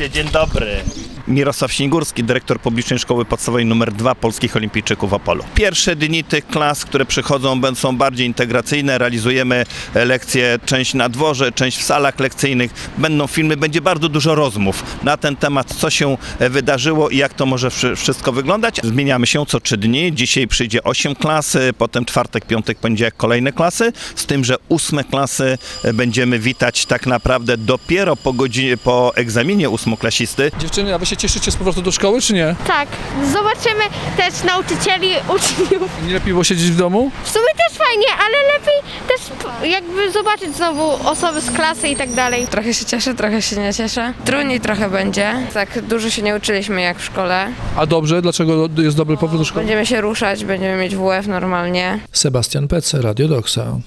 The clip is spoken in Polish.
Witajcie, dzień dobry. Mirosław Śnigurski, dyrektor publicznej szkoły podstawowej nr 2 Polskich Olimpijczyków w Opolu. Pierwsze dni tych klas, które przychodzą, są bardziej integracyjne. Realizujemy lekcje, część na dworze, część w salach lekcyjnych. Będą filmy, będzie bardzo dużo rozmów na ten temat, co się wydarzyło i jak to może wszystko wyglądać. Zmieniamy się co 3 dni. Dzisiaj przyjdzie 8 klas, potem czwartek, piątek, poniedziałek kolejne klasy. Z tym, że 8 klasy będziemy witać tak naprawdę dopiero po godzinie, po egzaminie 8-klasisty. Dziewczyny, a wy się cieszycie z powrotu do szkoły, czy nie? Tak, zobaczymy też nauczycieli, uczniów. Nie lepiej było siedzieć w domu? W sumie też fajnie, ale lepiej też jakby zobaczyć znowu osoby z klasy i tak dalej. Trochę się cieszę, trochę się nie cieszę. Trudniej trochę będzie. Tak dużo się nie uczyliśmy jak w szkole. A dobrze? Dlaczego jest dobry powrót do szkoły? Będziemy się ruszać, będziemy mieć WF normalnie. Sebastian Pece, Radio Doksa.